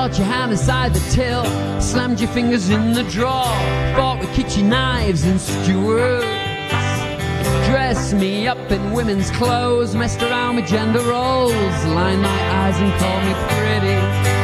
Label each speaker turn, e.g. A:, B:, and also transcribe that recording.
A: held your hand inside the till, slammed your fingers in the drawer, fought with kitchen knives and stewards, dressed me up in women's clothes, messed around with gender roles, lined my eyes and called me pretty.